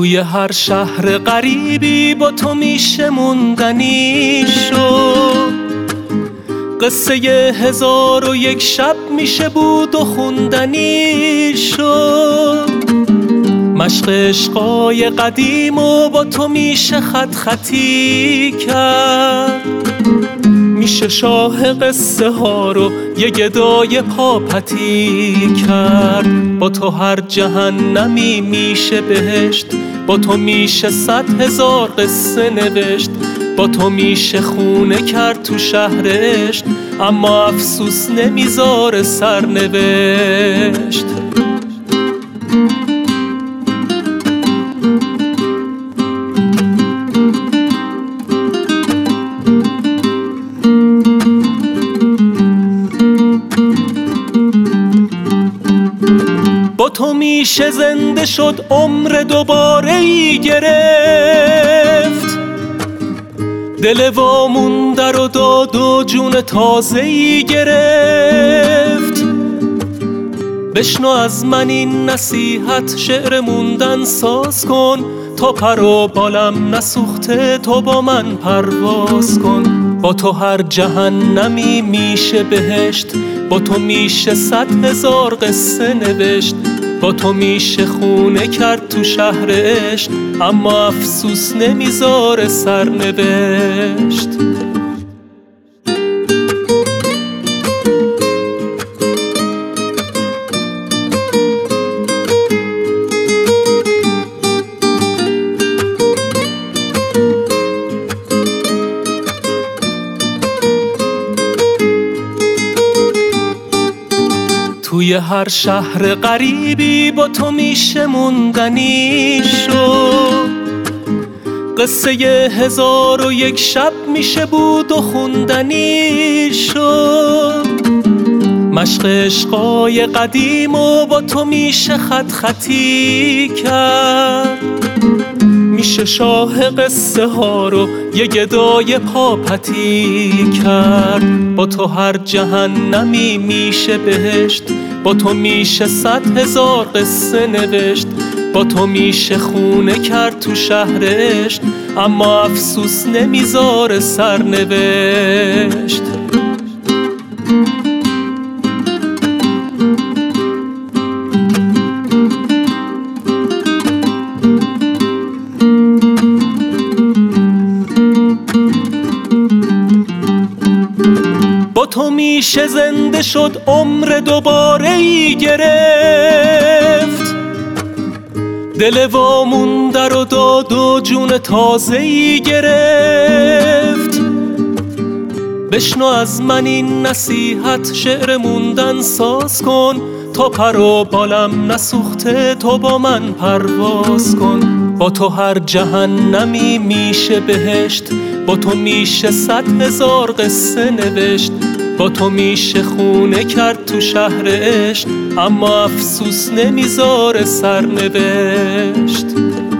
توی هر شهر غریبی با تو میشه موندنی شد. قصه 1001 شب میشه بود و خوندنی شد. مشق عشقای قدیم و با تو میشه خط خطی کرد. میشه شاه قصه ها رو یه گدای پاپتی کرد. با تو هر جهنمی میشه بهشت، با تو میشه 100,000 قصه نوشت. با تو میشه خونه کرد تو شهرش، اما افسوس نمیذاره سرنوشت. با تو میشه زنده شد، عمر دوباره ای گرفت. دل وامونده رو داد و جون تازه ای گرفت. بشنو از من این نصیحت، شعر موندن ساز کن. تا پر و بالم نسوخته تو با من پرواز کن. با تو هر جهنمی میشه بهشت، با تو میشه 100,000 قصه نوشت. با تو میشه خونه کرد تو شهرش، اما افسوس نمیذاره سرنوشت. توی هر شهر غریبی با تو میشه موندنی شد. قصه 1001 شب میشه بود و خوندنی شد. مشق عشقای قدیم و با تو میشه خط خطی کرد. میشه شاه قصه ها رو یه گدای پاپتی کرد. با تو هر جهنمی میشه بهشت، با تو میشه 100,000 قصه نوشت. با تو میشه خونه کرد تو شهرش، اما افسوس نمیذاره سرنوشت. با تو میشه زنده شد، عمر دوباره ای گرفت. دل وامونده رو داد و جون تازه ای گرفت. بشنو از من این نصیحت، شعر موندن ساز کن. تا پر و بالم نسوخته تو با من پرواز کن. با تو هر جهنمی میشه بهشت، با تو میشه 100,000 قصه نوشت. با تو میشه خونه کرد تو شهرش، اما افسوس نمیذاره سرنوشت.